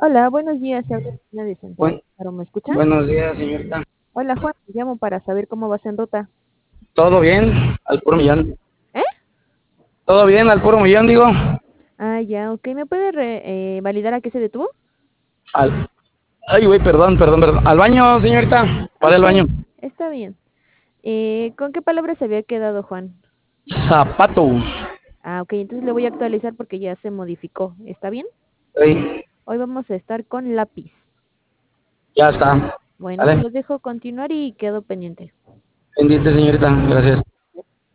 Hola, buenos días. Se habla Cristina de Santiago. Buen- ¿Claro, me escucha? Buenos días, señorita. Hola, Juan. Te llamo para saber cómo vas en ruta. ¿Todo bien? Al puro millón. ¿Eh? ¿Todo bien? Al puro millón, digo. Ah, ya, ok. ¿Me puede validar a qué se detuvo? Al... Ay, güey, perdón. Al baño, señorita. Ah, ¿Para el baño? está bien. ¿Con qué palabra se había quedado, Juan? Zapato. Ah, ok. Entonces le voy a actualizar porque ya se modificó. ¿Está bien? Ey, Hoy vamos a estar con lápiz. ya está. Bueno, se Vale. los dejo continuar y quedo pendiente. Pendiente, señorita. Gracias.